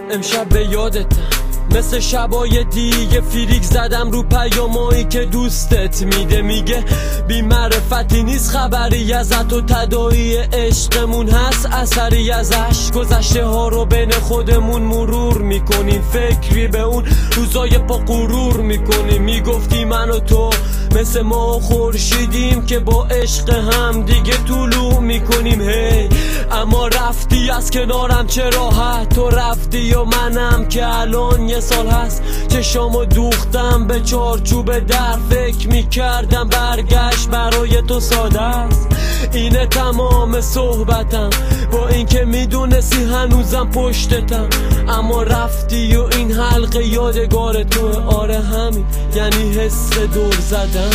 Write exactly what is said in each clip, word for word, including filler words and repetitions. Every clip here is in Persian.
امشب به یادتم مثل شبای دیگه فریک زدم رو پیامایی که دوستت میده. میگه بی معرفتی نیست خبری ازت و تداعی عشقمون هست اثری ازش. گذشته ها رو بین خودمون مرور میکنیم، فکری به اون روزای پا غرور میکنیم. میگفتی من و تو مثل ما خورشیدیم که با عشق هم دیگه طلوع میکنیم. هی اما رفتی از کنارم چه راحت، تو رفتی و منم که الان یه سال هست چشامو دوختم به چارچوب در. فکر میکردم برگشت برای تو ساده است. اینه تمام صحبتم با اینکه میدونستی هنوزم پشتتم، اما رفتی و این حلقه یادگار تو. آره همین یعنی حس دور زدن.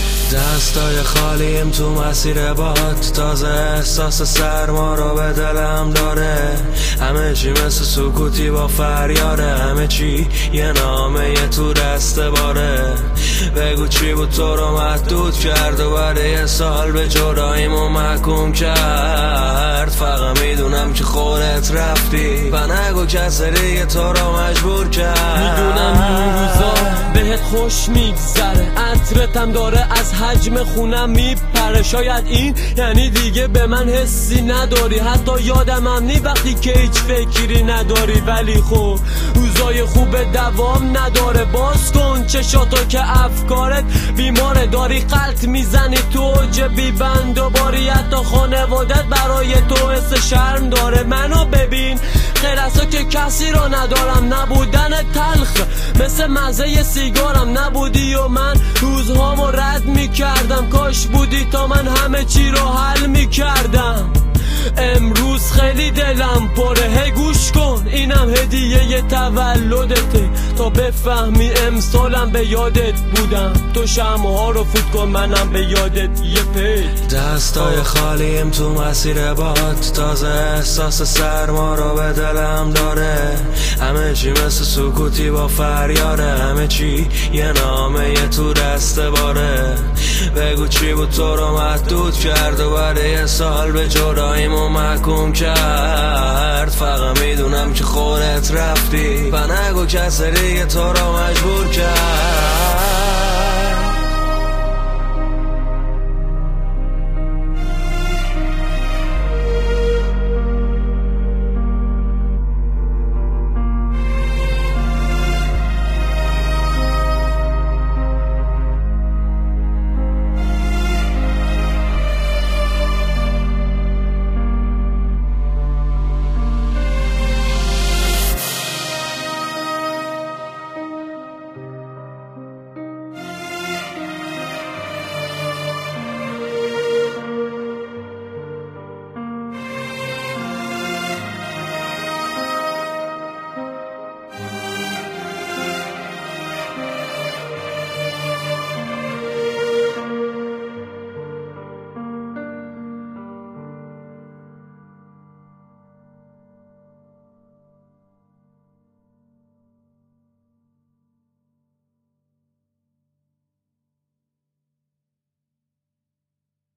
دستای خالیم تو مسیر باد، تازه احساس سرما رو به دلم داره. همه چی مثل سکوتی با فریاره، همه چی یه نامه یه تو دسته باره. بگو چی بود تو رو محدود کرد و بعد یه سال به جداییمو محکوم کرد. فقط میدونم که خودت رفتی و نگو کسی دیگه تو رو مجبور کرد. میدونم این روزا بهت خوش میگذره، عطرتم داره از حجم خونم میپره. شاید این یعنی دیگه به من حسی نداری، حتی یادم هم نی وقتی که هیچ فکری نداری. ولی خب روزای خوب دوام نداره. باز کن چشاتو که افکارت بیماره، داری قلط میزنی تو جبی بند و باری. حتی خانوادت برای تو حس شرم داره. منو ببین خیر از تو که کسی رو ندارم، نبودن تلخ مثل مزه سیگارم. نبودی و من روزهامو رد میکردم، کاش بودی تا من همه چی رو حل میکردم. امروز خیلی دلم پره، هی گوش کن اینم هدیه ی تولدته تا بفهمی امسالم به یادت بودم. تو شمع ها رو فوت کن منم به یادت یه پی. دستای خالیم تو مسیر باد، تازه احساس سرما رو به دلم داره. همه چی مثل سکوتی با فریاره، همه چی یه نامه یه تو دسته باره. بگو چی بود تو رو محدود کرد و بعد یه سال به جداییمو محکوم کرد. فقط میدونم که خودت رفتی و نگو کسی دیگه تو رو مجبور کرد.